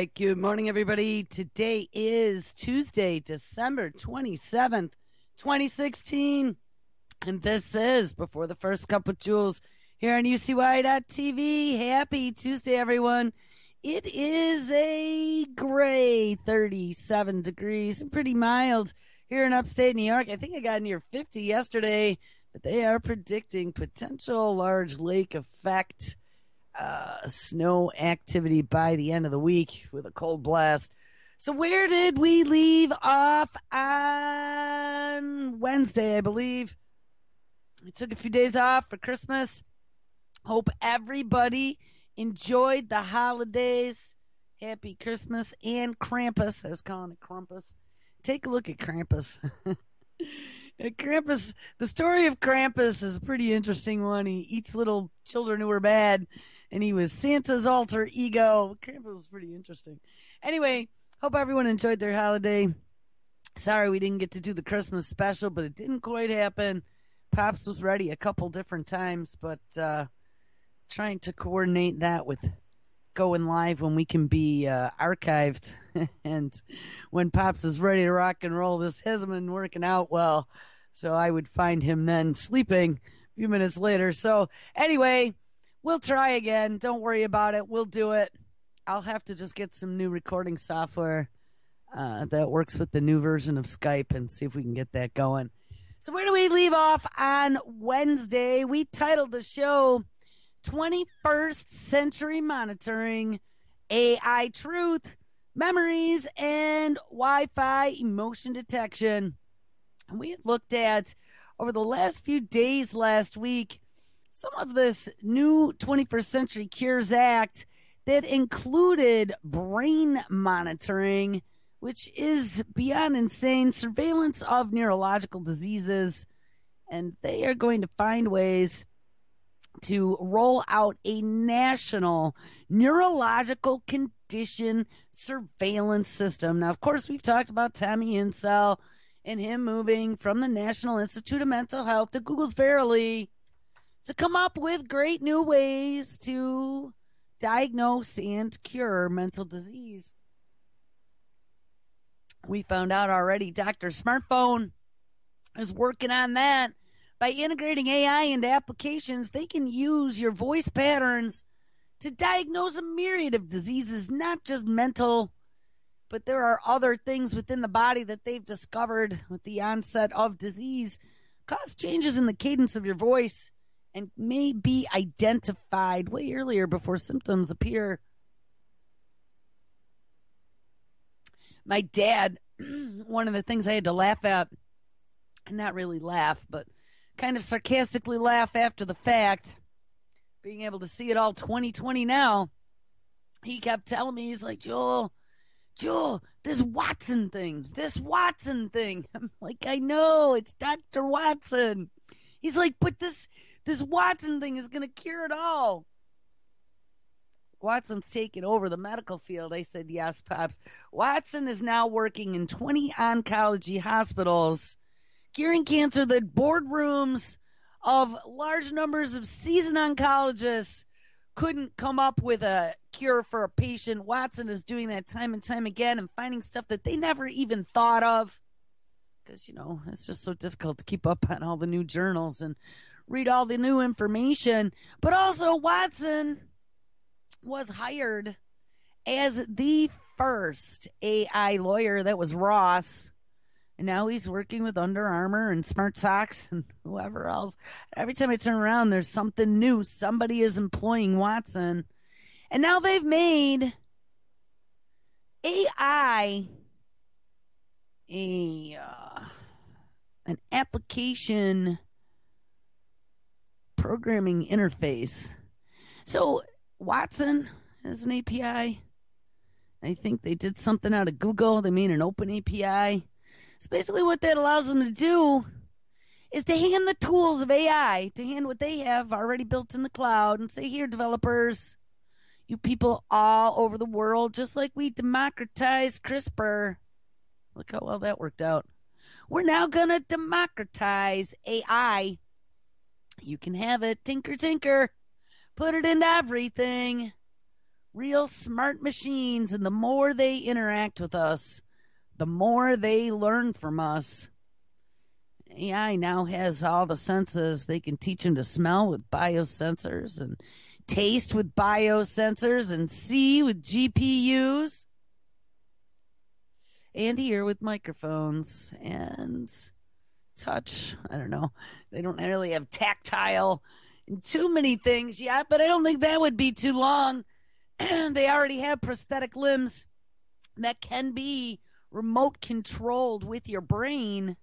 right. Good morning, everybody. Today is Tuesday, December 27th, 2016. And this is Before the First Cup of Jules here on UCY.TV. Happy Tuesday, everyone. It is a gray 37 degrees and pretty mild here in upstate New York. I think I got near 50 yesterday, but they are predicting potential large lake effect snow activity by the end of the week with a cold blast. So where did we leave off on Wednesday, I believe? We took a few days off for Christmas. Hope everybody enjoyed the holidays. Happy Christmas and Krampus. I was calling it Krampus. Take a look at Krampus. Krampus, the story of Krampus is a pretty interesting one. He eats little children who are bad, and he was Santa's alter ego. Krampus was pretty interesting. Anyway, hope everyone enjoyed their holiday. Sorry we didn't get to do the Christmas special, but it didn't quite happen. Pops was ready a couple different times, but trying to coordinate that with going live when we can be archived and when Pops is ready to rock and roll. This hasn't been working out well, so I would find him then sleeping a few minutes later. So anyway, we'll try again. Don't worry about it. We'll do it. I'll have to just get some new recording software that works with the new version of Skype and see if we can get that going. So where do we leave off on Wednesday? We titled the show 21st Century Monitoring, AI Truth, Memories, and Wi-Fi Emotion Detection. And we had looked at, over the last few days last week, some of this new 21st Century Cures Act that included brain monitoring, which is beyond insane, surveillance of neurological diseases, and they are going to find ways to roll out a national neurological condition surveillance system. Now, of course, we've talked about Tommy Insel and him moving from the National Institute of Mental Health to Google's Verily to come up with great new ways to diagnose and cure mental disease. We found out already Dr. Smartphone is working on that. By integrating AI into applications, they can use your voice patterns to diagnose a myriad of diseases, not just mental, but there are other things within the body that they've discovered with the onset of disease cause changes in the cadence of your voice and may be identified way earlier before symptoms appear. My dad, one of the things I had to laugh at, not really laugh, but kind of sarcastically laugh after the fact, being able to see it all 2020 now, he kept telling me, he's like, Joel, this Watson thing. I'm like, I know, it's Dr. Watson. He's like, but this Watson thing is going to cure it all. Watson's taking over the medical field. I said, yes, Pops. Watson is now working in 20 oncology hospitals, curing cancer that boardrooms of large numbers of seasoned oncologists couldn't come up with a cure for a patient. Watson is doing that time and time again and finding stuff that they never even thought of. Because, it's just so difficult to keep up on all the new journals and read all the new information. But also, Watson was hired as the first AI lawyer. That was Ross. And now he's working with Under Armour and Smart Socks and whoever else. Every time I turn around, there's something new. Somebody is employing Watson. And now they've made AI an application programming interface. So Watson has an API. I think they did something out of Google. They made an open API. So basically what that allows them to do is to hand the tools of AI, to hand what they have already built in the cloud and say, here, developers, you people all over the world, just like we democratized CRISPR. Look how well that worked out. We're now going to democratize AI. You can have it. Tinker, tinker. Put it into everything. real smart machines, and the more they interact with us, the more they learn from us. AI now has all the senses. They can teach them to smell with biosensors and taste with biosensors and see with GPUs and hear with microphones and touch. I don't know. They don't really have tactile and too many things yet, but I don't think that would be too long. They already have prosthetic limbs that can be remote controlled with your brain.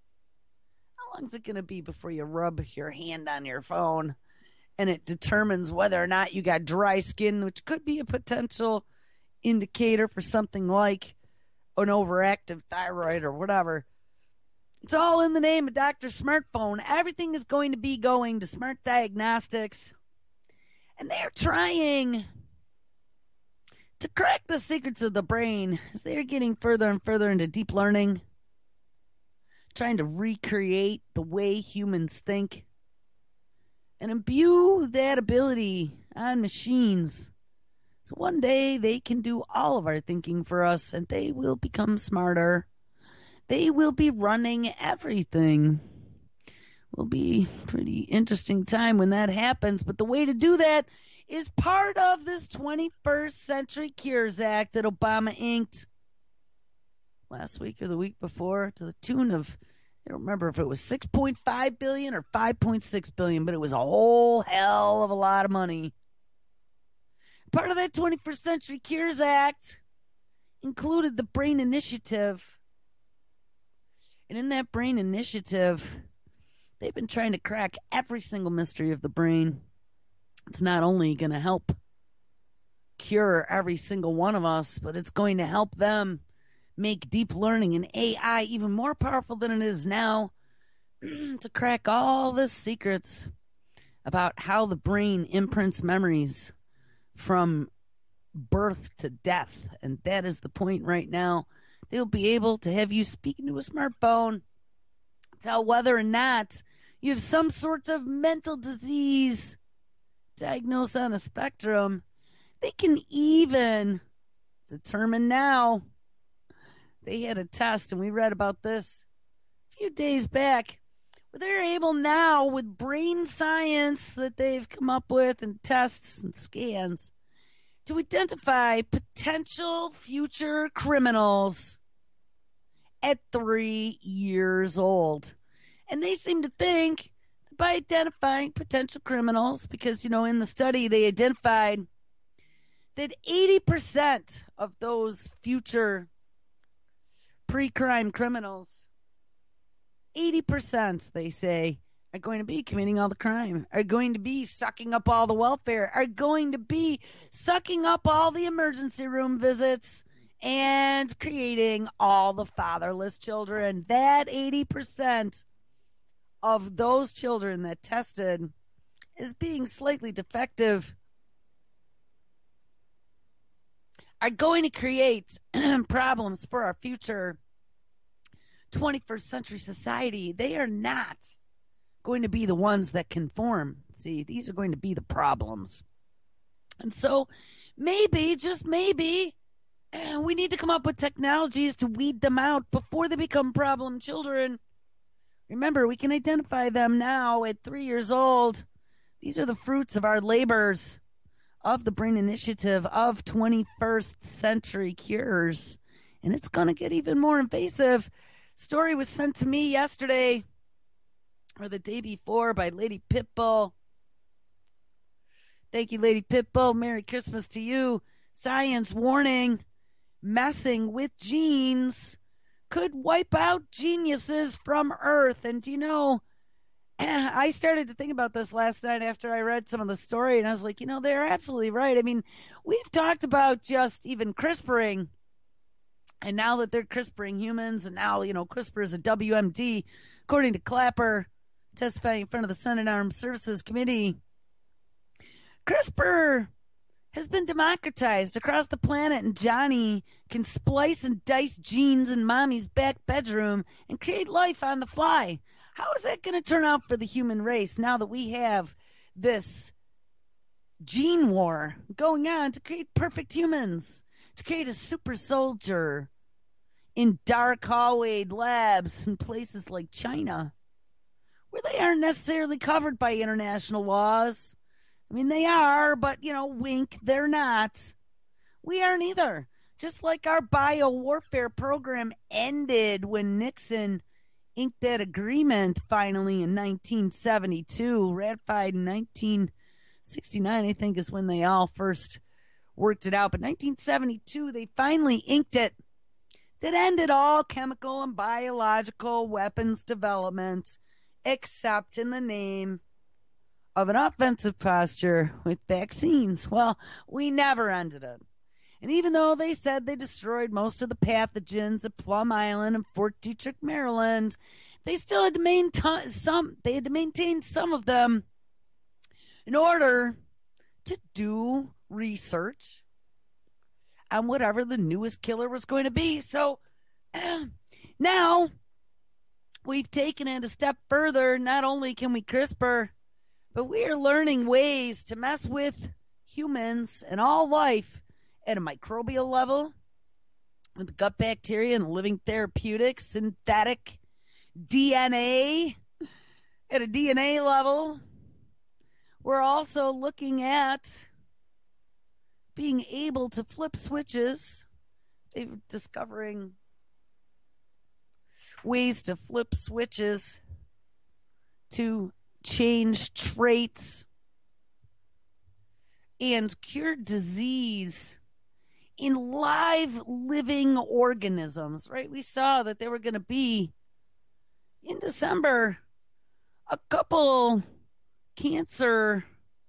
How long is it going to be before you rub your hand on your phone and it determines whether or not you got dry skin, which could be a potential indicator for something like an overactive thyroid or whatever? It's all in the name of Dr. Smartphone. Everything is going to be going to smart diagnostics. And they're trying to crack the secrets of the brain as they're getting further and further into deep learning, trying to recreate the way humans think and imbue that ability on machines. So one day they can do all of our thinking for us and they will become smarter. They will be running everything. Will be a pretty interesting time when that happens. But the way to do that is part of this 21st Century Cures Act that Obama inked last week or the week before to the tune of, I don't remember if it was $6.5 billion or $5.6 billion, but it was a whole hell of a lot of money. Part of that 21st Century Cures Act included the Brain Initiative. And in that Brain Initiative, they've been trying to crack every single mystery of the brain. It's not only going to help cure every single one of us, but it's going to help them make deep learning and AI even more powerful than it is now to crack all the secrets about how the brain imprints memories from birth to death. And that is the point right now. They'll be able to have you speaking to a smartphone, tell whether or not you have some sort of mental disease diagnosed on a spectrum. They can even determine now. They had a test, and we read about this a few days back, where they're able now, with brain science that they've come up with and tests and scans, to identify potential future criminals at 3 years old. And they seem to think that by identifying potential criminals, because, in the study they identified that 80% of those future pre-crime criminals, 80%, they say, are going to be committing all the crime, are going to be sucking up all the welfare, are going to be sucking up all the emergency room visits, and creating all the fatherless children. That 80% of those children that tested as being slightly defective are going to create problems for our future 21st century society. They are not going to be the ones that conform. See, these are going to be the problems. And so maybe, just maybe, we need to come up with technologies to weed them out before they become problem children. Remember, we can identify them now at 3 years old. These are the fruits of our labors of the Brain Initiative of 21st Century Cures. And it's going to get even more invasive. Story was sent to me yesterday or the day before by Lady Pitbull. Thank you, Lady Pitbull. Merry Christmas to you. Science warning. Messing with genes could wipe out geniuses from Earth. And I started to think about this last night after I read some of the story, and I was like, they're absolutely right. I mean, we've talked about just even CRISPRing, and now that they're CRISPRing humans, and now, CRISPR is a WMD, according to Clapper, testifying in front of the Senate Armed Services Committee. CRISPR has been democratized across the planet, and Johnny can splice and dice genes in mommy's back bedroom and create life on the fly. How is that going to turn out for the human race now that we have this gene war going on to create perfect humans, to create a super soldier in dark hallway labs in places like China, where they aren't necessarily covered by international laws. I mean, they are, but, wink, they're not. We aren't either. Just like our biowarfare program ended when Nixon inked that agreement finally in 1972, ratified in 1969, I think is when they all first worked it out. But 1972, they finally inked it. That ended all chemical and biological weapons development, except in the name of an offensive posture with vaccines. Well, we never ended it. And even though they said they destroyed most of the pathogens at Plum Island and Fort Detrick, Maryland, they still had to maintain some. They had to maintain some of them in order to do research on whatever the newest killer was going to be. So now we've taken it a step further. Not only can we CRISPR, but we are learning ways to mess with humans and all life at a microbial level with gut bacteria and living therapeutics, synthetic DNA at a DNA level. We're also looking at being able to flip switches. They're discovering ways to flip switches to change traits and cure disease in live living organisms, right? We saw that there were going to be, in December, a couple cancer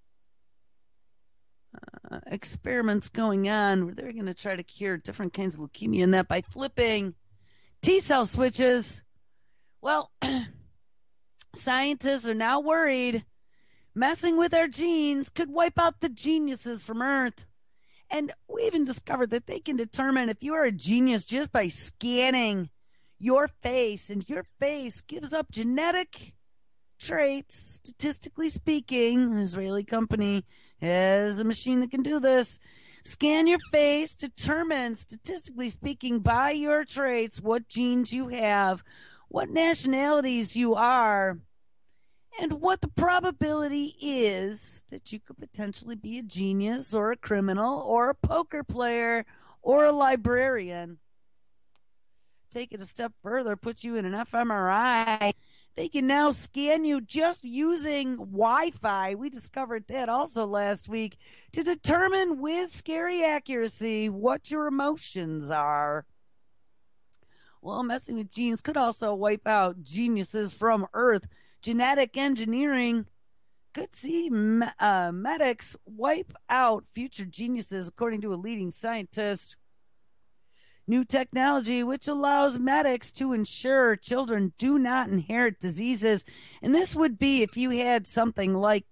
experiments going on where they're going to try to cure different kinds of leukemia, and that by flipping T-cell switches. Well, scientists are now worried messing with our genes could wipe out the geniuses from Earth. And we even discovered that they can determine if you are a genius just by scanning your face, and your face gives up genetic traits, statistically speaking. An Israeli company has a machine that can do this. Scan your face, determine, statistically speaking, by your traits, what genes you have, what nationalities you are, and what the probability is that you could potentially be a genius or a criminal or a poker player or a librarian. Take it a step further, put you in an fMRI. They can now scan you just using Wi-Fi. We discovered that also last week, to determine with scary accuracy what your emotions are. Well, messing with genes could also wipe out geniuses from Earth. Genetic engineering could see medics wipe out future geniuses, according to a leading scientist. New technology which allows medics to ensure children do not inherit diseases. And this would be if you had something like,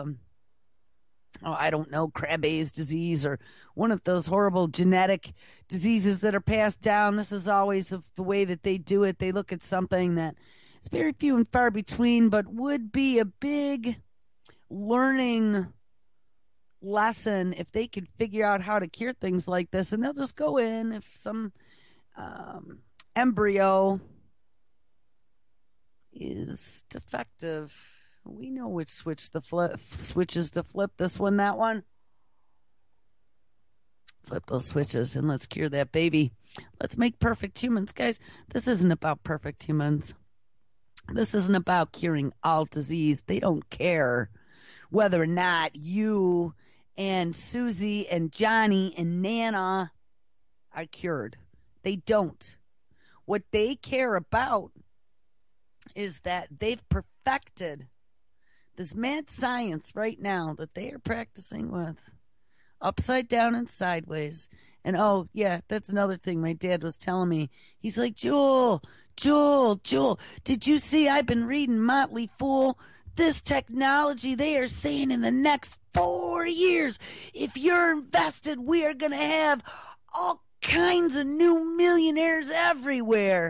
I don't know, Krabbe's disease or one of those horrible genetic diseases that are passed down. This is always the way that they do it. They look at something that is very few and far between, but would be a big learning lesson if they could figure out how to cure things like this. And they'll just go in if some embryo is defective. We know which switches to flip, this one, that one. Flip those switches and let's cure that baby. Let's make perfect humans. Guys, this isn't about perfect humans. This isn't about curing all disease. They don't care whether or not you and Susie and Johnny and Nana are cured. They don't. What they care about is that they've perfected this mad science right now that they are practicing with, upside down and sideways. And oh, yeah, that's another thing my dad was telling me. He's like, Jewel, did you see I've been reading Motley Fool? This technology, they are saying in the next 4 years, if you're invested, we are going to have all kinds of new millionaires everywhere.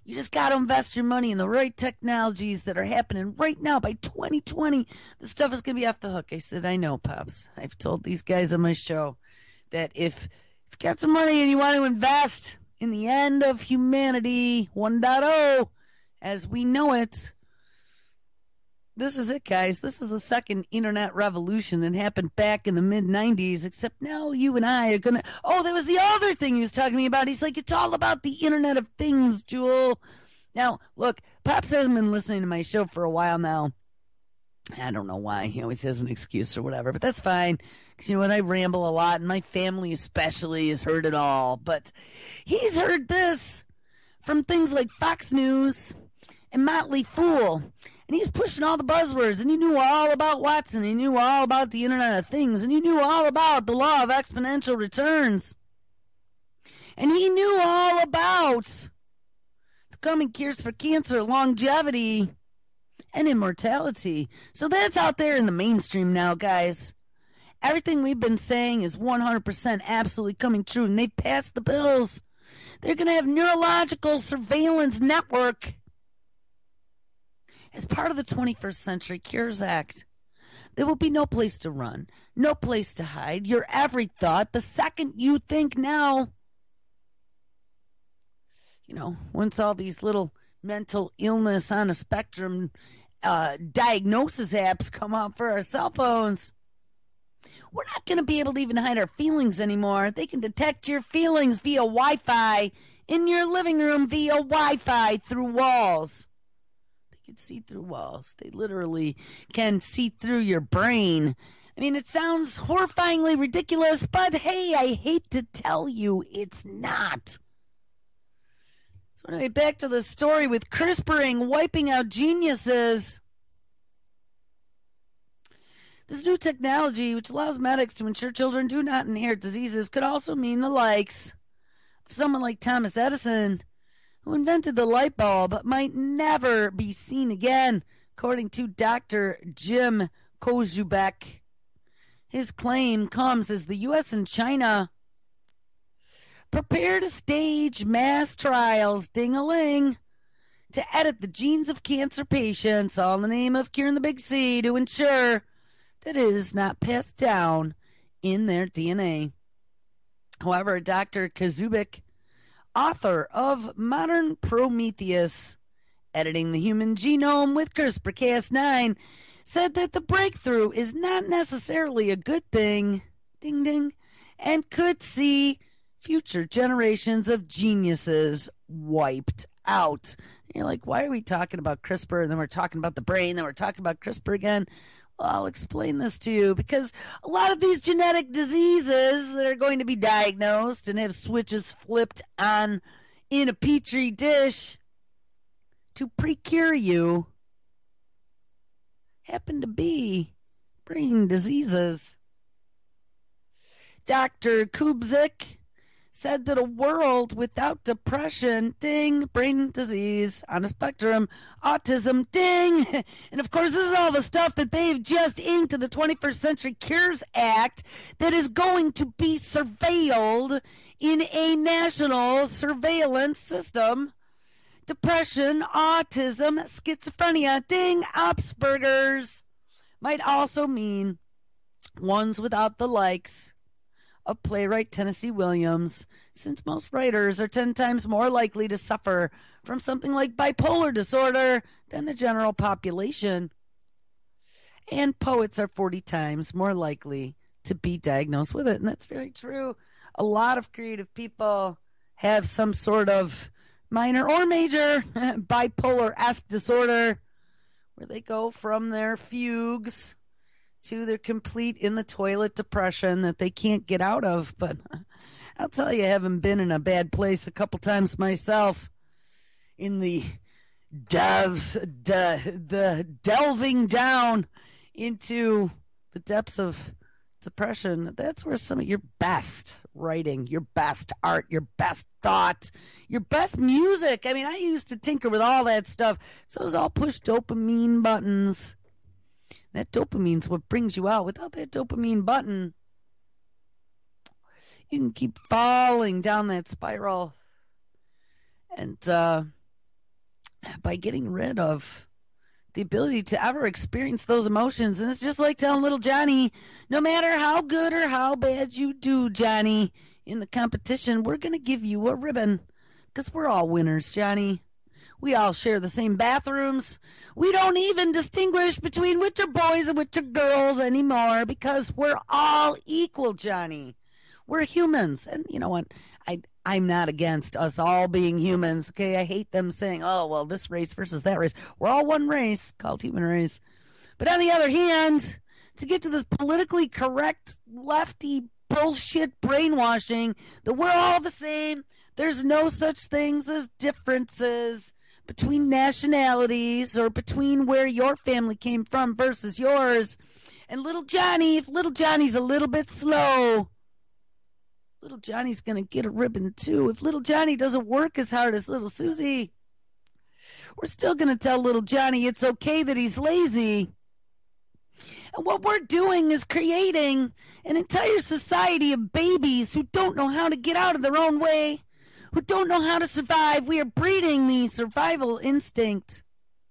You just got to invest your money in the right technologies that are happening right now. By 2020, the stuff is going to be off the hook. I said, I know, Pops. I've told these guys on my show that if you've got some money and you want to invest in the end of humanity 1.0 as we know it, this is it, guys. This is the second internet revolution that happened back in the mid-90s, except now you and I are going to... Oh, that was the other thing he was talking to me about. He's like, it's all about the Internet of Things, Jewel. Now, look, Pops hasn't been listening to my show for a while now. I don't know why. He always has an excuse or whatever, but that's fine. Because you know what? I ramble a lot, and my family especially has heard it all. But he's heard this from things like Fox News and Motley Fool. And he's pushing all the buzzwords, and he knew all about Watson. He knew all about the Internet of Things, and he knew all about the law of exponential returns. And he knew all about the coming cures for cancer, longevity, and immortality. So that's out there in the mainstream now, guys. Everything we've been saying is 100% absolutely coming true, and they passed the bills. They're going to have neurological surveillance network as part of the 21st Century Cures Act. There will be no place to run, no place to hide. Your every thought, the second you think now, you know, once all these little mental illness on a spectrum diagnosis apps come out for our cell phones, we're not going to be able to even hide our feelings anymore. They can detect your feelings via Wi-Fi in your living room via Wi-Fi through walls. Can see through walls. They literally can see through your brain. I mean, it sounds horrifyingly ridiculous, but hey, I hate to tell you, it's not. So anyway, back to the story with CRISPRing wiping out geniuses. This new technology, which allows medics to ensure children do not inherit diseases, could also mean the likes of someone like Thomas Edison, who invented the light bulb, might never be seen again, according to Dr. Jim Kozubek. His claim comes as the U.S. and China prepare to stage mass trials, ding-a-ling, to edit the genes of cancer patients, all in the name of curing the big C, to ensure that it is not passed down in their DNA. However, Dr. Kozubek, author of Modern Prometheus, Editing the Human Genome with CRISPR-Cas9, said that the breakthrough is not necessarily a good thing, ding ding, and could see future generations of geniuses wiped out. And you're like, why are we talking about CRISPR, and then we're talking about the brain, then we're talking about CRISPR again? Well, I'll explain this to you, because a lot of these genetic diseases that are going to be diagnosed and have switches flipped on in a petri dish to pre-cure you happen to be brain diseases. Dr. Kubzik said that a world without depression, ding, brain disease on a spectrum, autism, ding. And of course, this is all the stuff that they've just inked to the 21st Century Cures Act that is going to be surveilled in a national surveillance system. Depression, autism, schizophrenia, ding, Asperger's might also mean ones without the likes of playwright Tennessee Williams, since most writers are 10 times more likely to suffer from something like bipolar disorder than the general population. And poets are 40 times more likely to be diagnosed with it. And that's very true. A lot of creative people have some sort of minor or major bipolar-esque disorder where they go from their fugues to their complete in-the-toilet depression that they can't get out of. But I'll tell you, having been in a bad place a couple times myself, in the delving down into the depths of depression, that's where some of your best writing, your best art, your best thought, your best music. I mean, I used to tinker with all that stuff, so it was all push dopamine buttons. That dopamine's what brings you out. Without that dopamine button, you can keep falling down that spiral. And by getting rid of the ability to ever experience those emotions. And it's just like telling little Johnny, no matter how good or how bad you do, Johnny, in the competition, we're going to give you a ribbon because we're all winners, Johnny. We all share the same bathrooms. We don't even distinguish between which are boys and which are girls anymore because we're all equal, Johnny. We're humans. And you know what? I'm not against us all being humans, okay? I hate them saying, oh, well, this race versus that race. We're all one race called human race. But on the other hand, to get to this politically correct lefty bullshit brainwashing that we're all the same, there's no such things as differences between nationalities or between where your family came from versus yours. And little Johnny, if little Johnny's a little bit slow, little Johnny's going to get a ribbon too. If little Johnny doesn't work as hard as little Susie, we're still going to tell little Johnny it's okay that he's lazy. And what we're doing is creating an entire society of babies who don't know how to get out of their own way, who don't know how to survive. We are breeding the survival instinct.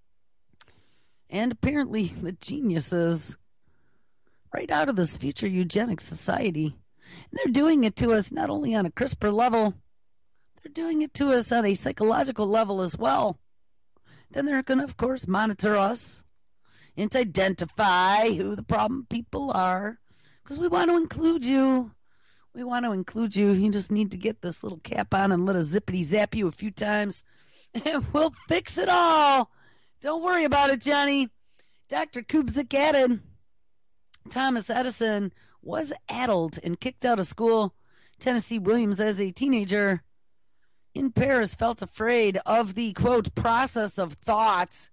And apparently the geniuses right out of this future eugenics society. And they're doing it to us not only on a CRISPR level, they're doing it to us on a psychological level as well. Then they're going to, of course, monitor us and to identify who the problem people are because we want to include you. We want to include you. You just need to get this little cap on and let us zippity zap you a few times, and we'll fix it all. Don't worry about it, Johnny. Dr. Kubzik added, Thomas Edison was addled and kicked out of school. Tennessee Williams, as a teenager in Paris, felt afraid of the, quote, process of thought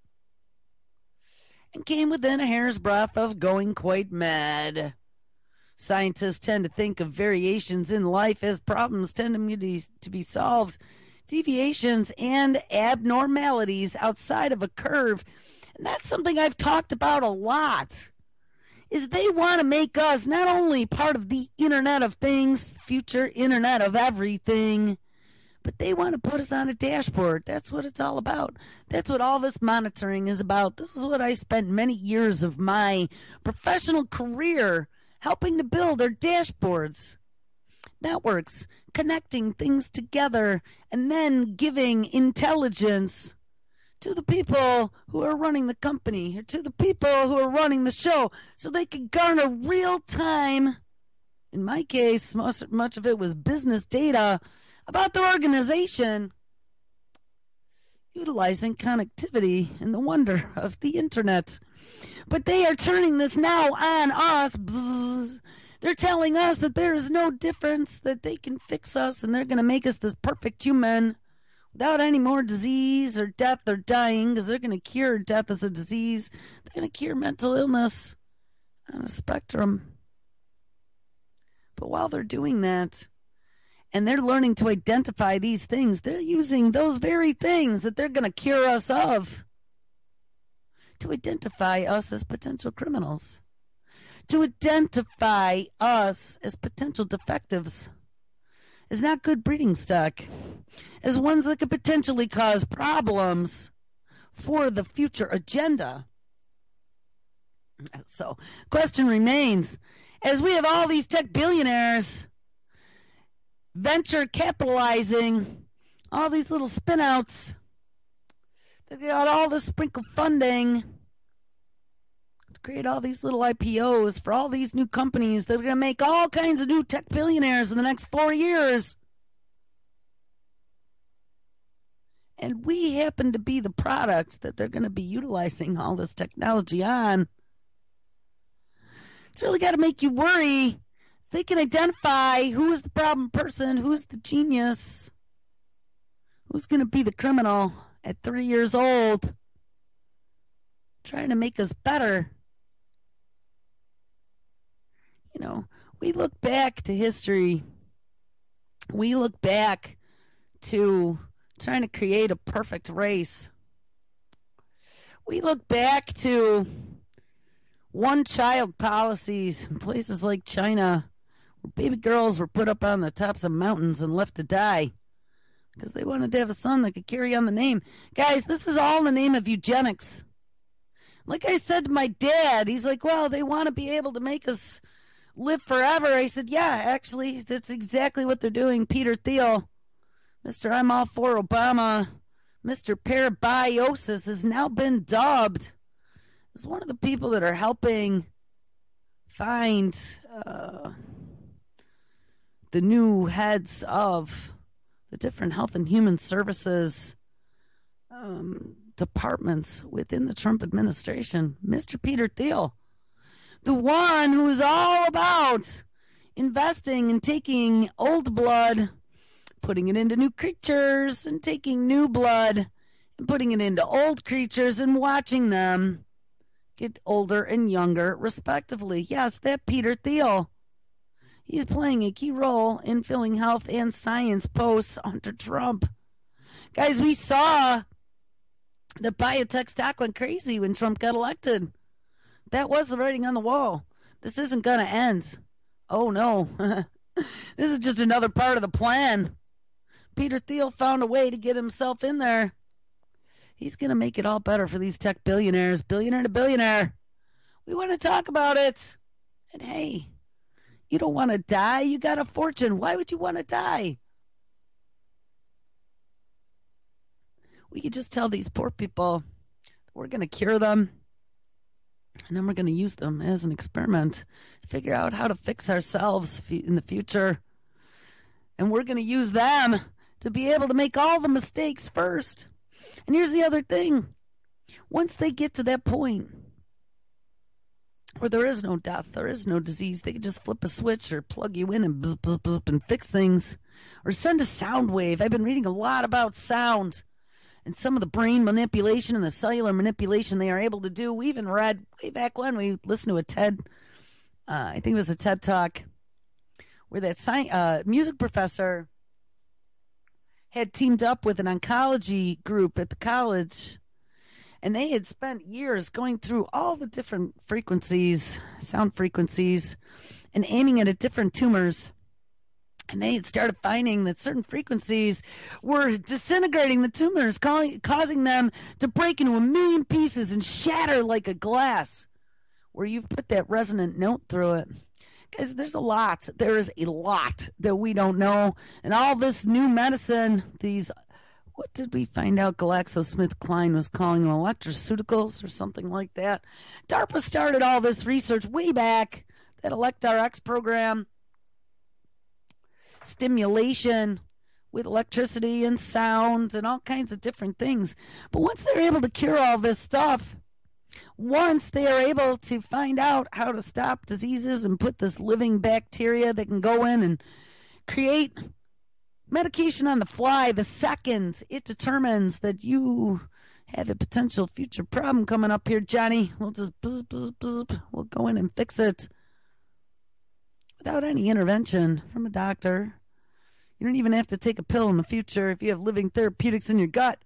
and came within a hair's breadth of going quite mad. Scientists tend to think of variations in life as problems tending to be solved, deviations and abnormalities outside of a curve. And that's something I've talked about a lot, is they want to make us not only part of the Internet of Things, future Internet of Everything, but they want to put us on a dashboard. That's what it's all about. That's what all this monitoring is about. This is what I spent many years of my professional career helping to build our dashboards, networks, connecting things together, and then giving intelligence to the people who are running the company or to the people who are running the show so they can garner real time, in my case, much of it was business data about their organization, utilizing connectivity and the wonder of the internet. But they are turning this now on us. Bzz. They're telling us that there is no difference, that they can fix us, and they're going to make us this perfect human without any more disease or death or dying, because they're going to cure death as a disease. They're going to cure mental illness on a spectrum. But while they're doing that, and they're learning to identify these things, they're using those very things that they're going to cure us of to identify us as potential criminals, to identify us as potential defectives, as not good breeding stock, as ones that could potentially cause problems for the future agenda. So, question remains, as we have all these tech billionaires venture capitalizing all these little spinouts, they got all this sprinkle funding to create all these little IPOs for all these new companies that are going to make all kinds of new tech billionaires in the next 4 years. And we happen to be the product that they're going to be utilizing all this technology on. It's really got to make you worry. So they can identify who is the problem person, who's the genius, who's going to be the criminal at 3 years old, trying to make us better. You know, we look back to history. We look back to trying to create a perfect race. We look back to one-child policies in places like China, where baby girls were put up on the tops of mountains and left to die because they wanted to have a son that could carry on the name. Guys, this is all in the name of eugenics. Like I said to my dad, he's like, well, they want to be able to make us live forever. I said, yeah, actually, that's exactly what they're doing. Peter Thiel, Mr. I'm all for Obama, Mr. Parabiosis, has now been dubbed as one of the people that are helping find the new heads of the different health and human services departments within the Trump administration. Mr. Peter Thiel, the one who is all about investing and taking old blood, putting it into new creatures, and taking new blood and putting it into old creatures and watching them get older and younger, respectively. Yes, that Peter Thiel. He's playing a key role in filling health and science posts under Trump. Guys, we saw the biotech stock went crazy when Trump got elected. That was the writing on the wall. This isn't going to end. Oh, no. This is just another part of the plan. Peter Thiel found a way to get himself in there. He's going to make it all better for these tech billionaires, billionaire to billionaire. We want to talk about it. And hey, you don't want to die. You got a fortune. Why would you want to die? We could just tell these poor people we're going to cure them. And then we're going to use them as an experiment to figure out how to fix ourselves in the future. And we're going to use them to be able to make all the mistakes first. And here's the other thing. Once they get to that point where there is no death, there is no disease, they can just flip a switch or plug you in and bzz, bzz, bzz, and fix things. Or send a sound wave. I've been reading a lot about sound and some of the brain manipulation and the cellular manipulation they are able to do. We even read way back when we listened to a TED, I think it was a TED Talk, where that music professor had teamed up with an oncology group at the college, and they had spent years going through all the different frequencies, sound frequencies, and aiming it at different tumors. And they had started finding that certain frequencies were disintegrating the tumors, causing them to break into a million pieces and shatter like a glass, where you've put that resonant note through it. Guys, there's a lot. There is a lot that we don't know. And all this new medicine, what did we find out GlaxoSmithKline was calling them, electroceuticals or something like that? DARPA started all this research way back, that ElectRx program, stimulation with electricity and sound and all kinds of different things. But once they're able to cure all this stuff, once they are able to find out how to stop diseases and put this living bacteria that can go in and create medication on the fly, the second it determines that you have a potential future problem coming up here, Johnny, we'll just we'll go in and fix it without any intervention from a doctor. You don't even have to take a pill in the future if you have living therapeutics in your gut.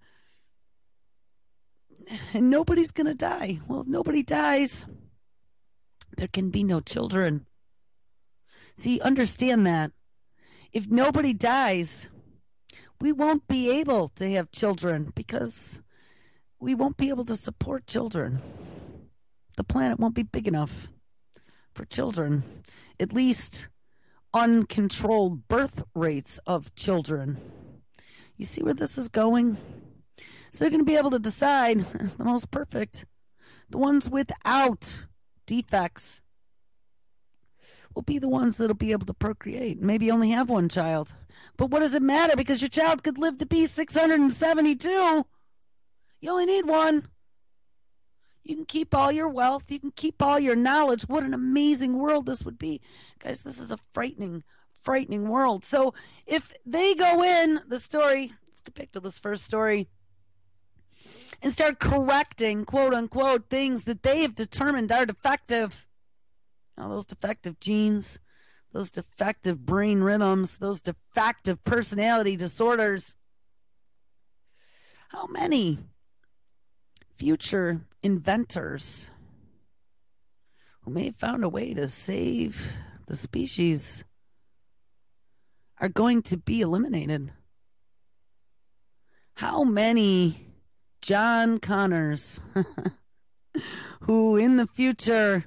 And nobody's going to die. Well, if nobody dies, there can be no children. See, understand that. If nobody dies, we won't be able to have children because we won't be able to support children. The planet won't be big enough for children. At least uncontrolled birth rates of children. You see where this is going? So they're going to be able to decide the most perfect, the ones without defects, will be the ones that'll be able to procreate. Maybe only have one child. But what does it matter? Because your child could live to be 672. You only need one. You can keep all your wealth. You can keep all your knowledge. What an amazing world this would be. Guys, this is a frightening, frightening world. So if they go in the story, let's get back to this first story, and start correcting, quote unquote, things that they have determined are defective. Now, those defective genes, those defective brain rhythms, those defective personality disorders. How many future inventors who may have found a way to save the species are going to be eliminated? how many John Connors who in the future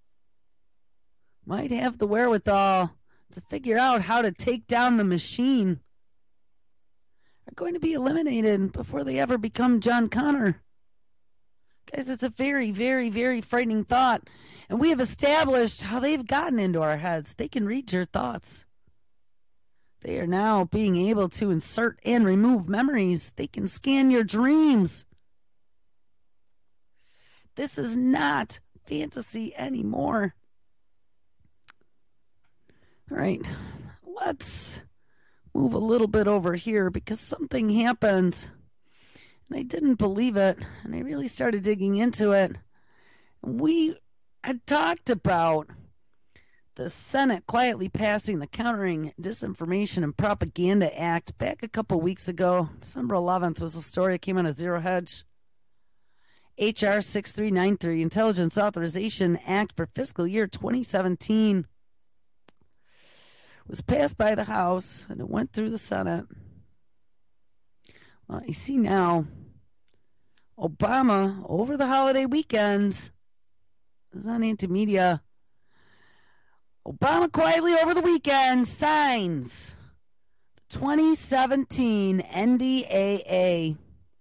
might have the wherewithal to figure out how to take down the machine are going to be eliminated before they ever become John Connor. Guys, it's a very, very, very frightening thought. And we have established how they've gotten into our heads. They can read your thoughts. They are now being able to insert and remove memories. They can scan your dreams. This is not fantasy anymore. All right, let's move a little bit over here because something happened. And I didn't believe it. And I really started digging into it. We had talked about the Senate quietly passing the Countering Disinformation and Propaganda Act back a couple weeks ago. December 11th was a story that came out of Zero Hedge. H.R. 6393, Intelligence Authorization Act for fiscal year 2017, was passed by the House and it went through the Senate. Well, you see now, Obama, over the holiday weekends, is on Anti-Media. Obama quietly over the weekend signs the 2017 NDAA.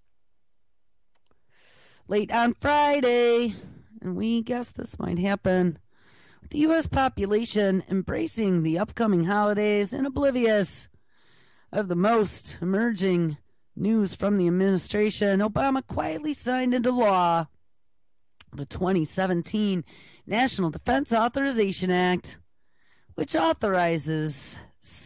Late on Friday, and we guess this might happen, with the U.S. population embracing the upcoming holidays and oblivious of the most emerging news from the administration, Obama quietly signed into law the 2017 National Defense Authorization Act, which authorizes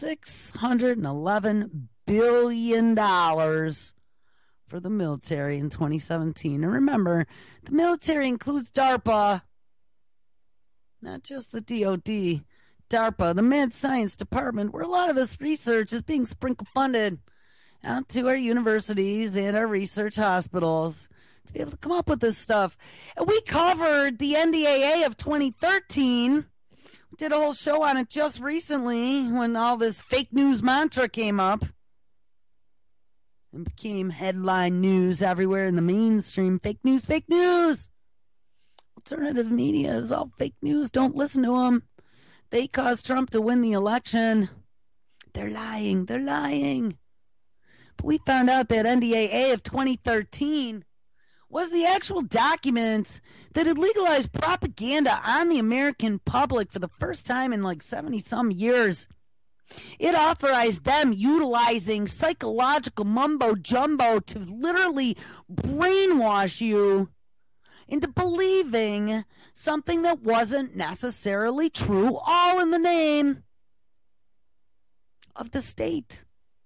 $611 billion for the military in 2017. And remember, the military includes DARPA, not just the DOD. DARPA, the Mad Science Department, where a lot of this research is being sprinkle funded out to our universities and our research hospitals to be able to come up with this stuff. And we covered the NDAA of 2013. We did a whole show on it just recently when all this fake news mantra came up and became headline news everywhere in the mainstream. Fake news, fake news. Alternative media is all fake news. Don't listen to them. They caused Trump to win the election. They're lying. They're lying. But we found out that NDAA of 2013 was the actual document that had legalized propaganda on the American public for the first time in like 70-some years. It authorized them utilizing psychological mumbo-jumbo to literally brainwash you into believing something that wasn't necessarily true, all in the name of the state.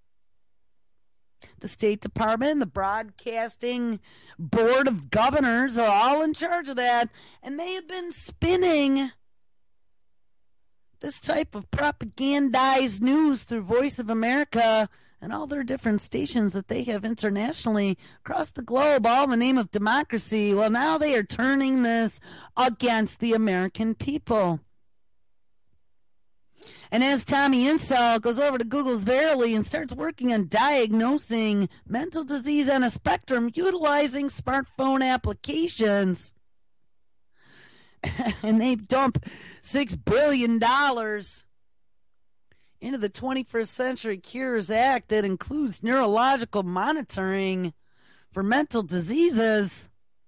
The State Department, the Broadcasting Board of Governors are all in charge of that, and they have been spinning this type of propagandized news through Voice of America and all their different stations that they have internationally across the globe, all in the name of democracy. Well, now they are turning this against the American people. And as Tommy Insel goes over to Google's Verily and starts working on diagnosing mental disease on a spectrum utilizing smartphone applications, and they dump $6 billion into the 21st Century Cures Act that includes neurological monitoring for mental diseases,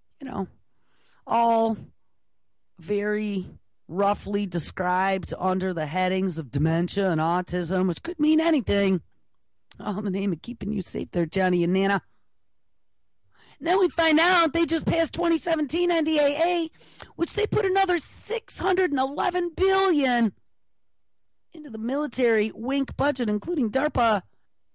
all very roughly described under the headings of dementia and autism, which could mean anything. All in the name of keeping you safe there, Johnny and Nana. Now we find out they just passed 2017 NDAA, which they put another $611 billion into the military wink budget, including DARPA.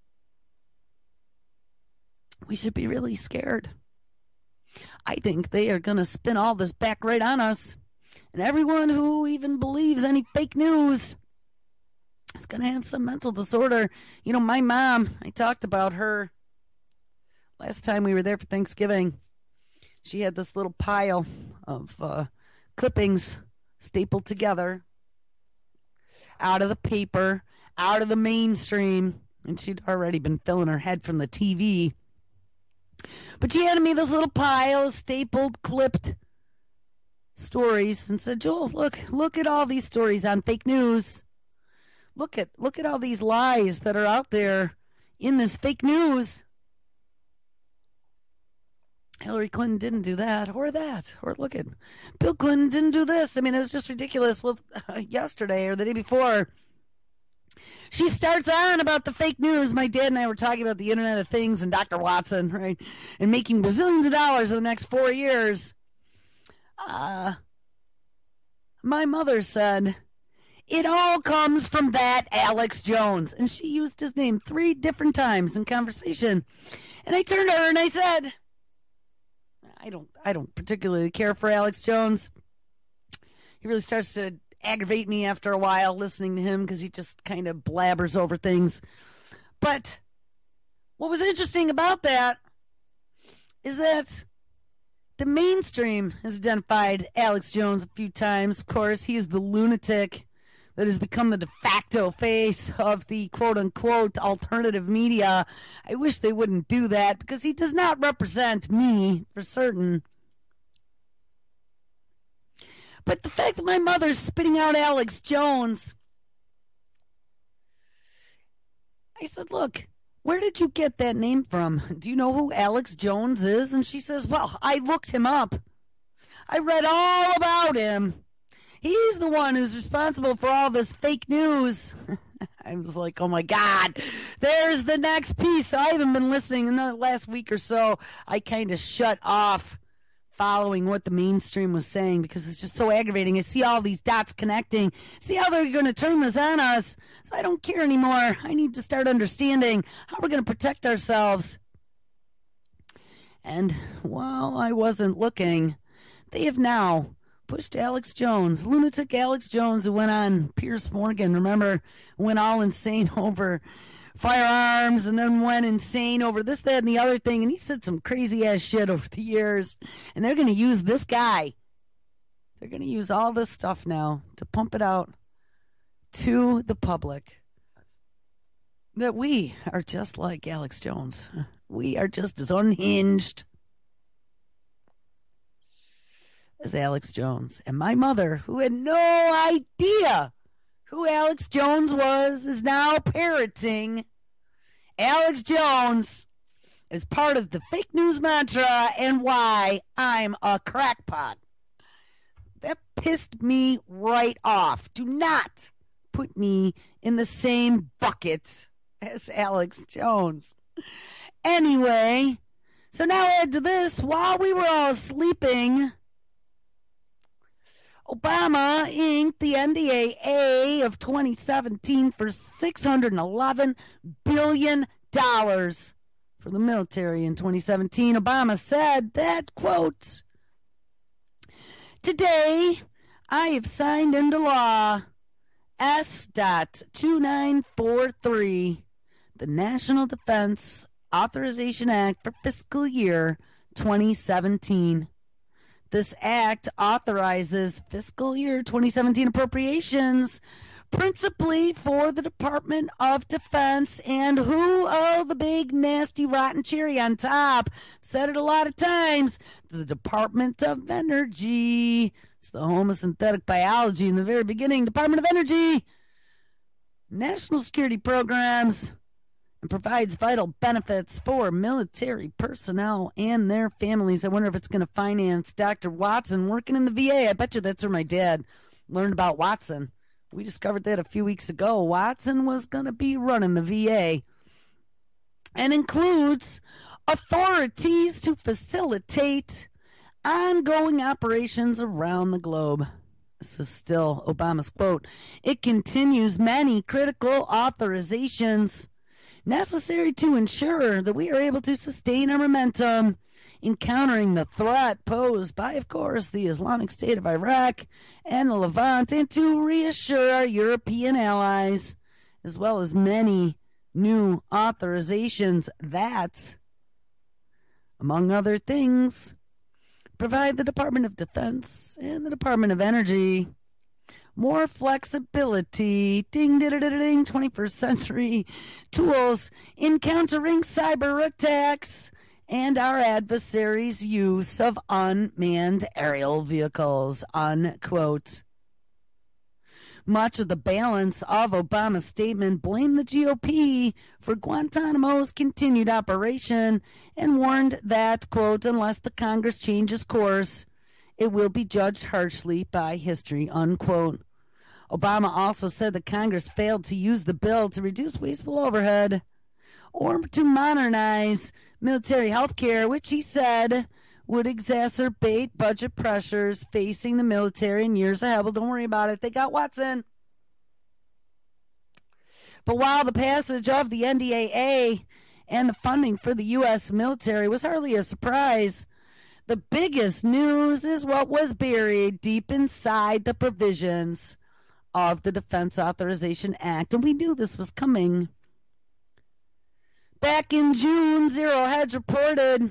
We should be really scared. I think they are going to spin all this back right on us. And everyone who even believes any fake news is going to have some mental disorder. My mom, I talked about her last time we were there for Thanksgiving. She had this little pile of clippings stapled together out of the paper, out of the mainstream, and she'd already been filling her head from the TV. But she handed me this little pile of stapled, clipped stories and said, Jules, look at all these stories on fake news. Look at all these lies that are out there in this fake news. Hillary Clinton didn't do that, or that, or look at Bill Clinton didn't do this. I mean, it was just ridiculous. Well, yesterday or the day before, she starts on about the fake news. My dad and I were talking about the Internet of Things and Dr. Watson, right? And making bazillions of dollars in the next 4 years. My mother said, it all comes from that Alex Jones. And she used his name 3 different times in conversation. And I turned to her and I said, I don't particularly care for Alex Jones. He really starts to aggravate me after a while listening to him because he just kind of blabbers over things. But what was interesting about that is that the mainstream has identified Alex Jones a few times. Of course, he is the lunatic that has become the de facto face of the quote-unquote alternative media. I wish they wouldn't do that because he does not represent me for certain. But the fact that my mother's spitting out Alex Jones, I said, look, where did you get that name from? Do you know who Alex Jones is? And she says, well, I looked him up. I read all about him. He's the one who's responsible for all this fake news. I was like, oh my God, there's the next piece. So I haven't been listening in the last week or so. I kind of shut off following what the mainstream was saying because it's just so aggravating. I see all these dots connecting. See how they're going to turn this on us. So I don't care anymore. I need to start understanding how we're going to protect ourselves. And while I wasn't looking, they have now pushed Alex Jones, lunatic Alex Jones, who went on Piers Morgan, remember, went all insane over firearms and then went insane over this, that, and the other thing. And he said some crazy ass shit over the years. And they're going to use this guy. They're going to use all this stuff now to pump it out to the public. That we are just like Alex Jones. We are just as unhinged as Alex Jones. And my mother, who had no idea who Alex Jones was, is now parroting Alex Jones as part of the fake news mantra and why I'm a crackpot. That pissed me right off. Do not put me in the same bucket as Alex Jones. Anyway, so now add to this, while we were all sleeping, Obama inked the NDAA of 2017 for $611 billion for the military in 2017. Obama said that, quote, today I have signed into law S.2943, the National Defense Authorization Act for fiscal year 2017. This act authorizes fiscal year 2017 appropriations principally for the Department of Defense and who? Oh, the big, nasty, rotten cherry on top. Said it a lot of times. The Department of Energy. It's the home of synthetic biology in the very beginning. Department of Energy. National security programs. And provides vital benefits for military personnel and their families. I wonder if it's going to finance Dr. Watson working in the VA. I bet you that's where my dad learned about Watson. We discovered that a few weeks ago. Watson was going to be running the VA. And includes authorities to facilitate ongoing operations around the globe. This is still Obama's quote. It continues many critical authorizations necessary to ensure that we are able to sustain our momentum in countering the threat posed by, of course, the Islamic State of Iraq and the Levant, and to reassure our European allies, as well as many new authorizations that, among other things, provide the Department of Defense and the Department of Energy more flexibility, ding, ding, ding, ding, 21st century tools in countering cyber attacks and our adversaries' use of unmanned aerial vehicles, unquote. Much of the balance of Obama's statement blamed the GOP for Guantanamo's continued operation and warned that, quote, unless the Congress changes course, it will be judged harshly by history, unquote. Obama also said that Congress failed to use the bill to reduce wasteful overhead or to modernize military health care, which he said would exacerbate budget pressures facing the military in years ahead. Well, don't worry about it. They got Watson. But while the passage of the NDAA and the funding for the U.S. military was hardly a surprise, the biggest news is what was buried deep inside the provisions of the Defense Authorization Act. And we knew this was coming. Back in June, Zero Hedge reported,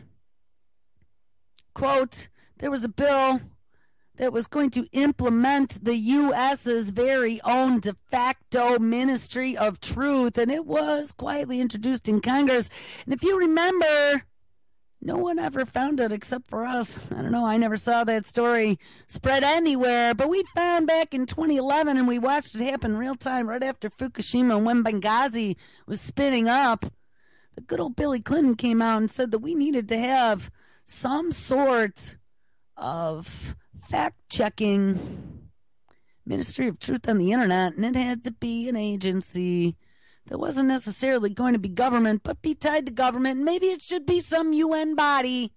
quote, there was a bill that was going to implement the U.S.'s very own de facto Ministry of Truth, and it was quietly introduced in Congress. And if you remember, no one ever found it except for us. I don't know, I never saw that story spread anywhere, but we found back in 2011, and we watched it happen in real time right after Fukushima, when Benghazi was spinning up. The good old Billy Clinton came out and said that we needed to have some sort of fact-checking Ministry of Truth on the internet, and it had to be an agency that wasn't necessarily going to be government, but be tied to government. Maybe it should be some UN body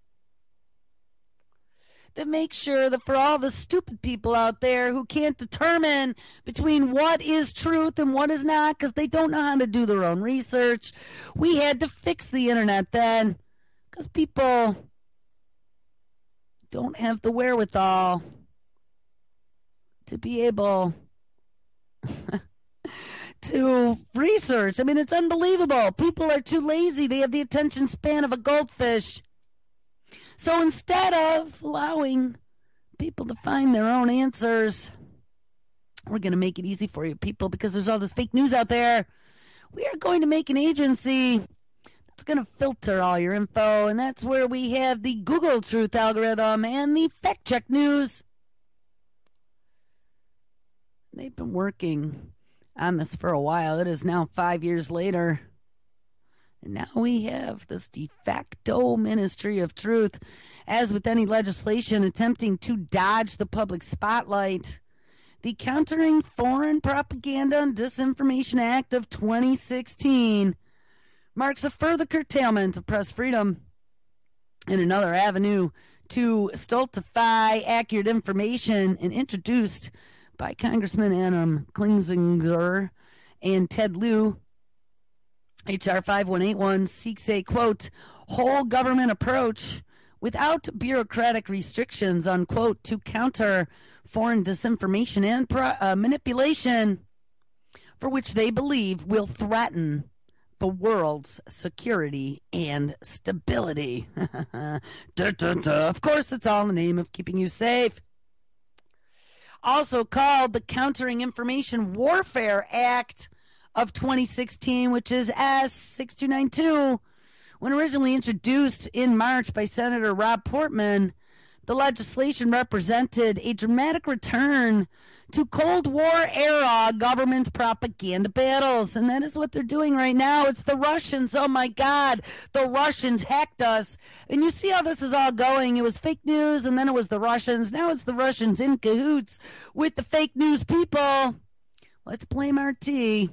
that makes sure that for all the stupid people out there who can't determine between what is truth and what is not because they don't know how to do their own research, we had to fix the internet then because people don't have the wherewithal to be able to research. I mean, it's unbelievable. People are too lazy. They have the attention span of a goldfish. So instead of allowing people to find their own answers, we're going to make it easy for you people because there's all this fake news out there. We are going to make an agency that's going to filter all your info, and that's where we have the Google Truth algorithm and the Fact Check News. They've been working on this for a while. It is now 5 years later. And now we have this de facto Ministry of Truth. As with any legislation attempting to dodge the public spotlight, the Countering Foreign Propaganda and Disinformation Act of 2016 marks a further curtailment of press freedom and another avenue to stultify accurate information, and introduced by Congressman Adam Kinzinger and Ted Lieu. H.R. 5181 seeks a, quote, whole government approach without bureaucratic restrictions, unquote, to counter foreign disinformation and manipulation, for which they believe will threaten the world's security and stability. Duh, duh, duh. Of course, it's all in the name of keeping you safe. Also called the Countering Information Warfare Act of 2016, which is S6292. When originally introduced in March by Senator Rob Portman, the legislation represented a dramatic return to Cold War-era government propaganda battles. And that is what they're doing right now. It's the Russians. Oh, my God. The Russians hacked us. And you see how this is all going. It was fake news, and then it was the Russians. Now it's the Russians in cahoots with the fake news people. Let's blame RT.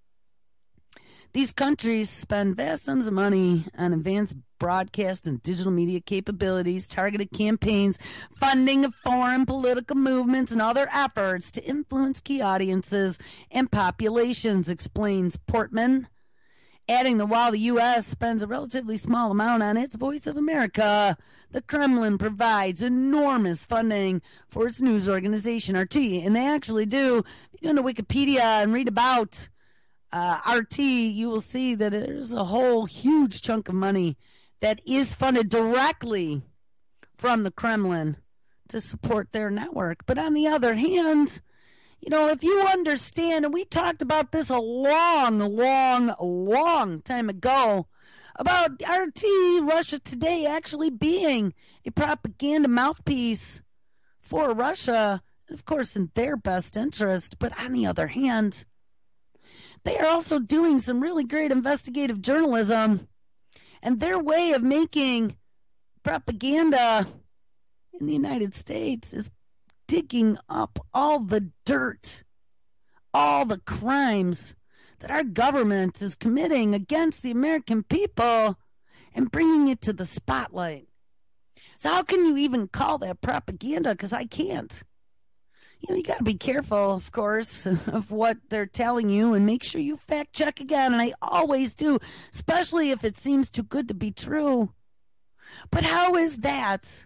These countries spend vast sums of money on advanced broadcast and digital media capabilities, targeted campaigns, funding of foreign political movements, and other efforts to influence key audiences and populations, explains Portman, adding that while the U.S. spends a relatively small amount on its Voice of America, the Kremlin provides enormous funding for its news organization, RT. And they actually do. If you go to Wikipedia and read about RT, you will see that there's a whole huge chunk of money that is funded directly from the Kremlin to support their network. But on the other hand, you know, if you understand, and we talked about this a long time ago, about RT, Russia Today, actually being a propaganda mouthpiece for Russia, of course, in their best interest. But on the other hand, they are also doing some really great investigative journalism, and their way of making propaganda in the United States is digging up all the dirt, all the crimes that our government is committing against the American people and bringing it to the spotlight. So how can you even call that propaganda? Because I can't. You got to be careful, of course, of what they're telling you and make sure you fact check again. And I always do, especially if it seems too good to be true. But how is that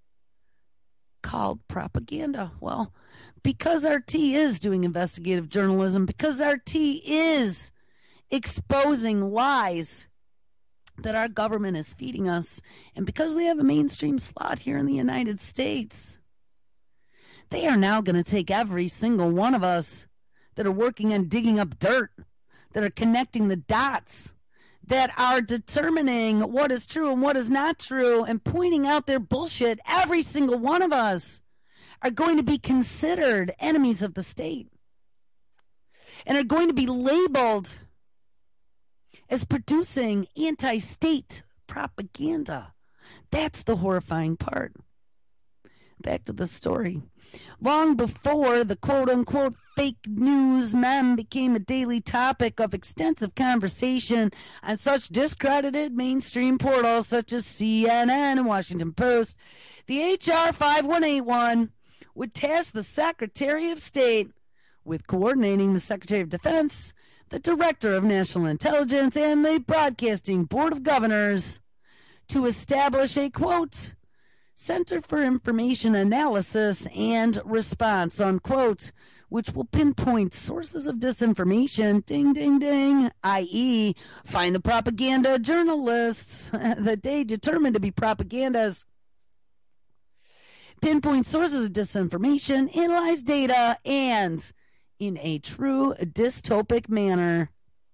called propaganda? Well, because RT is doing investigative journalism, because RT is exposing lies that our government is feeding us, and because they have a mainstream slot here in the United States, they are now going to take every single one of us that are working on digging up dirt, that are connecting the dots, that are determining what is true and what is not true, and pointing out their bullshit. Every single one of us are going to be considered enemies of the state and are going to be labeled as producing anti-state propaganda. That's the horrifying part. Back to the story. Long before the quote-unquote fake news meme became a daily topic of extensive conversation on such discredited mainstream portals such as CNN and Washington Post, the H.R. 5181 would task the Secretary of State with coordinating the Secretary of Defense, the Director of National Intelligence, and the Broadcasting Board of Governors to establish a, quote, Center for Information Analysis and Response, unquote, which will pinpoint sources of disinformation, ding, ding, ding, i.e., find the propaganda journalists that they determine to be propagandas, pinpoint sources of disinformation, analyze data, and, in a true dystopic manner,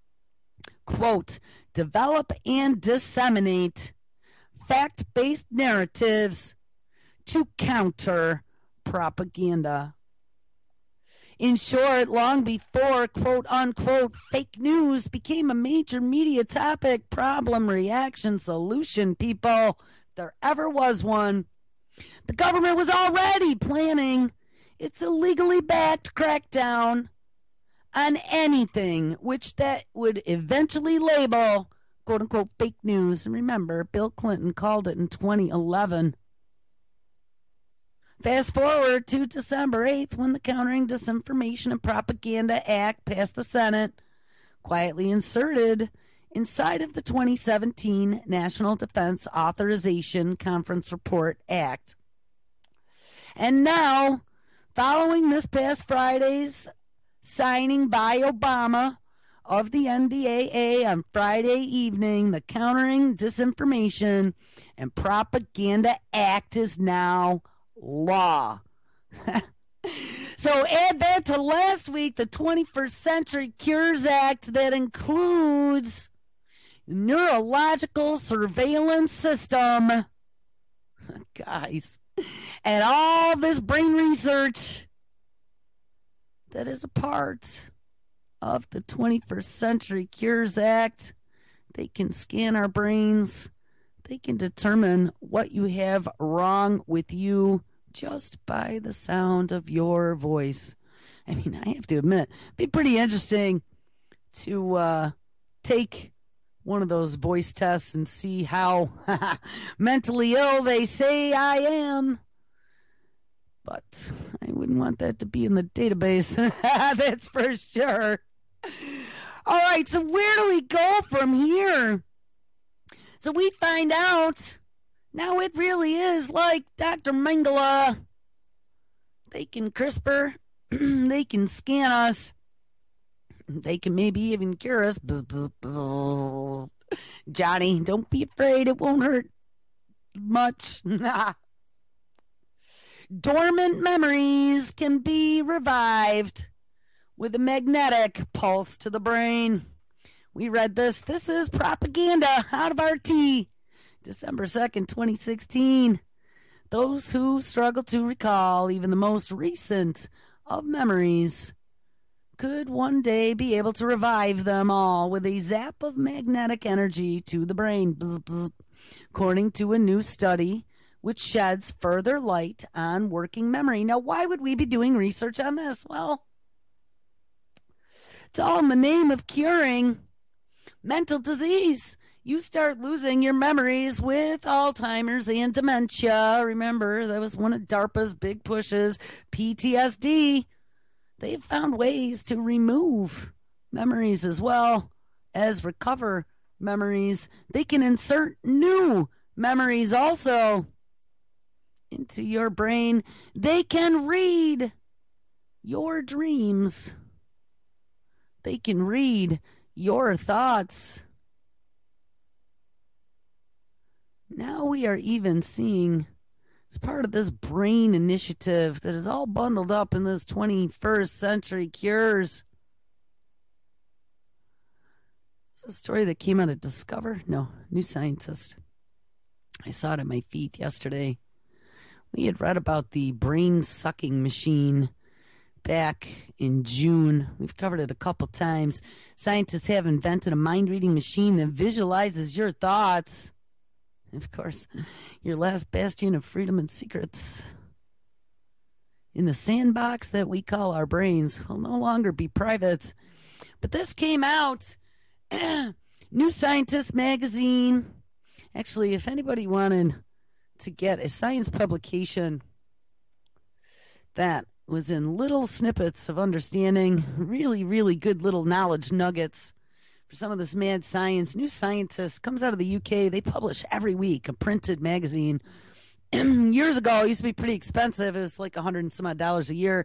quote, develop and disseminate fact-based narratives to counter propaganda. In short, long before quote-unquote fake news became a major media topic, problem, reaction, solution, people, there ever was one, the government was already planning its illegally backed crackdown on anything which that would eventually label quote-unquote fake news. And remember, Bill Clinton called it in 2011. Fast forward to December 8th when the Countering Disinformation and Propaganda Act passed the Senate, quietly inserted inside of the 2017 National Defense Authorization Conference Report Act. And now, following this past Friday's signing by Obama of the NDAA on Friday evening, the Countering Disinformation and Propaganda Act is now law. So add that to last week, the 21st Century Cures Act that includes neurological surveillance system. Guys, and all this brain research that is a part of the 21st Century Cures Act. They can scan our brains. They can determine what you have wrong with you just by the sound of your voice. I mean, I have to admit, it'd be pretty interesting to take one of those voice tests and see how mentally ill they say I am. But I wouldn't want that to be in the database. That's for sure. All right, so where do we go from here? So we find out now it really is like Dr. Mengele. They can CRISPR. They can scan us. They can maybe even cure us. Bzz, bzz, bzz. Johnny, don't be afraid. It won't hurt much. Dormant memories can be revived with a magnetic pulse to the brain. We read this. This is propaganda out of RT, December 2nd, 2016. Those who struggle to recall even the most recent of memories could one day be able to revive them all with a zap of magnetic energy to the brain, bzz, bzz, according to a new study which sheds further light on working memory. Now, why would we be doing research on this? Well, it's all in the name of curing mental disease. You start losing your memories with Alzheimer's and dementia. Remember, that was one of DARPA's big pushes, PTSD. They've found ways to remove memories as well as recover memories. They can insert new memories also into your brain. They can read your dreams. They can read your thoughts. Now we are even seeing, as part of this brain initiative that is all bundled up in this 21st century cures. It's a story that came out of Discover. No, New Scientist. I saw it at my feet yesterday. We had read about the brain-sucking machine back in June. We've covered it a couple times. Scientists have invented a mind-reading machine that visualizes your thoughts. Of course, your last bastion of freedom and secrets in the sandbox that we call our brains will no longer be private. But this came out, New Scientist magazine. Actually, if anybody wanted to get a science publication that was in little snippets of understanding, really, really good little knowledge nuggets for some of this mad science, New Scientist comes out of the UK. They publish every week a printed magazine. Years ago, it used to be pretty expensive. It was like $100 and some odd a year.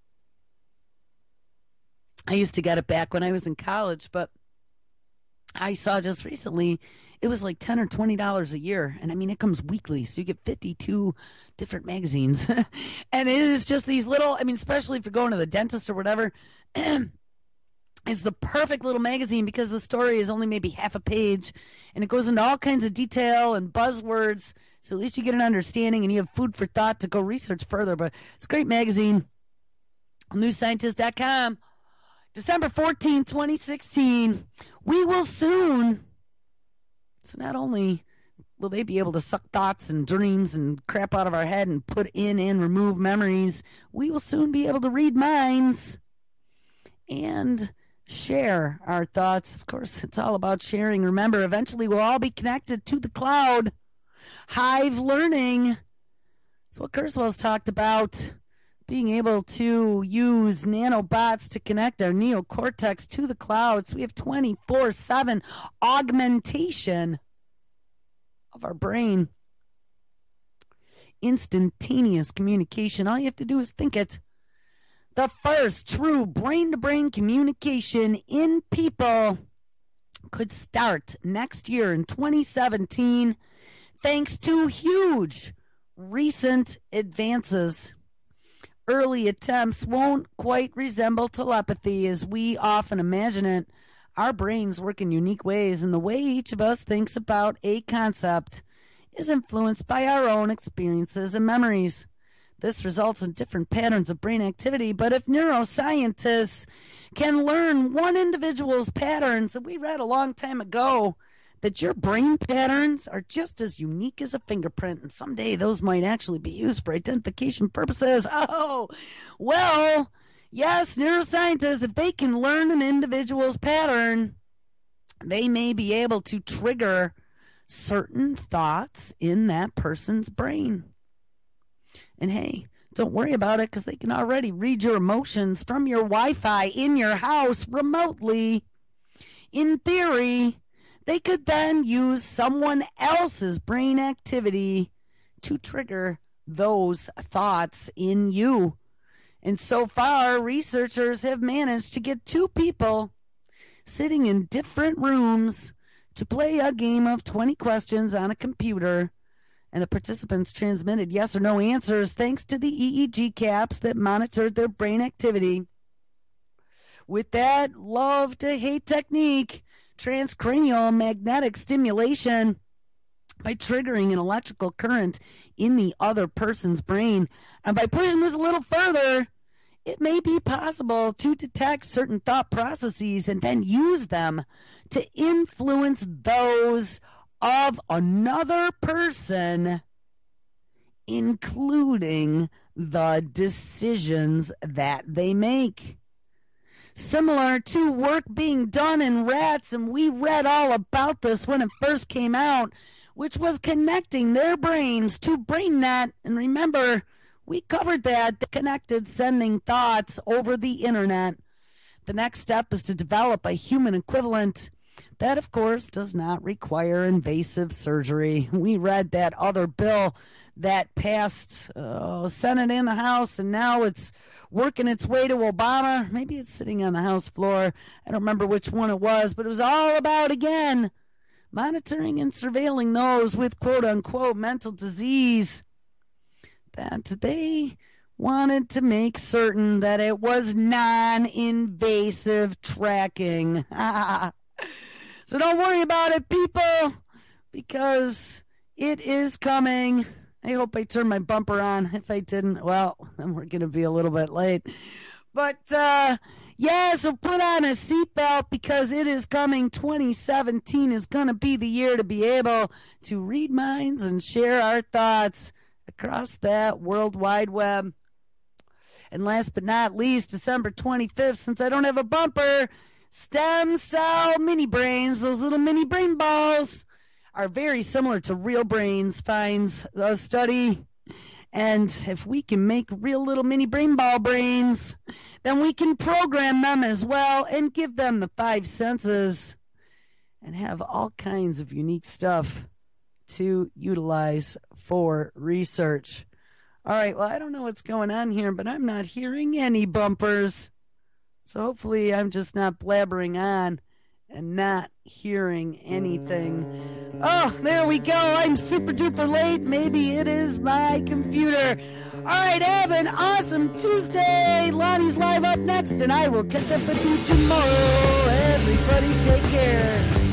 I used to get it back when I was in college, but I saw just recently it was like $10 or $20 a year. And I mean, it comes weekly, so you get 52 different magazines. And it is just these little, I mean, especially if you're going to the dentist or whatever, it's the perfect little magazine because the story is only maybe half a page and it goes into all kinds of detail and buzzwords. So at least you get an understanding and you have food for thought to go research further. But it's a great magazine. NewScientist.com. December 14th, 2016. We will soon. So not only will they be able to suck thoughts and dreams and crap out of our head and put in and remove memories, we will soon be able to read minds and share our thoughts. Of course, it's all about sharing. Remember, eventually we'll all be connected to the cloud. Hive learning. That's what Kurzweil's talked about. Being able to use nanobots to connect our neocortex to the cloud. So we have 24/7 augmentation of our brain. Instantaneous communication. All you have to do is think it. The first true brain-to-brain communication in people could start next year in 2017 thanks to huge recent advances. Early attempts won't quite resemble telepathy as we often imagine it. Our brains work in unique ways, and the way each of us thinks about a concept is influenced by our own experiences and memories. This results in different patterns of brain activity, but if neuroscientists can learn one individual's patterns, and we read a long time ago that your brain patterns are just as unique as a fingerprint, and someday those might actually be used for identification purposes. Oh, well, yes, neuroscientists, if they can learn an individual's pattern, they may be able to trigger certain thoughts in that person's brain. And hey, don't worry about it because they can already read your emotions from your Wi-Fi in your house remotely. In theory, they could then use someone else's brain activity to trigger those thoughts in you. And so far, researchers have managed to get two people sitting in different rooms to play a game of 20 questions on a computer. And the participants transmitted yes or no answers thanks to the EEG caps that monitored their brain activity. With that love to hate technique, transcranial magnetic stimulation by triggering an electrical current in the other person's brain. And by pushing this a little further, it may be possible to detect certain thought processes and then use them to influence those of another person, including the decisions that they make. Similar to work being done in rats, and we read all about this when it first came out, which was connecting their brains to BrainNet. And remember, we covered that, connected sending thoughts over the internet. The next step is to develop a human equivalent. That, of course, does not require invasive surgery. We read that other bill that passed Senate and the House, and now it's working its way to Obama. Maybe it's sitting on the House floor. I don't remember which one it was, but it was all about, again, monitoring and surveilling those with quote-unquote mental disease, that they wanted to make certain that it was non-invasive tracking. So don't worry about it, people, because it is coming. I hope I turned my bumper on. If I didn't, well, then we're going to be a little bit late. But, yeah, so put on a seatbelt because it is coming. 2017 is going to be the year to be able to read minds and share our thoughts across that World Wide Web. And last but not least, December 25th, since I don't have a bumper, stem cell mini brains, those little mini brain balls, are very similar to real brains, finds a study. And if we can make real little mini brain ball brains, then we can program them as well and give them the 5 senses and have all kinds of unique stuff to utilize for research. All right, well, I don't know what's going on here, but I'm not hearing any bumpers. So hopefully I'm just not blabbering on and not hearing anything. Oh, there we go. I'm super duper late. Maybe it is my computer. All right, have an awesome Tuesday. Lonnie's live up next, and I will catch up with you tomorrow. Everybody take care.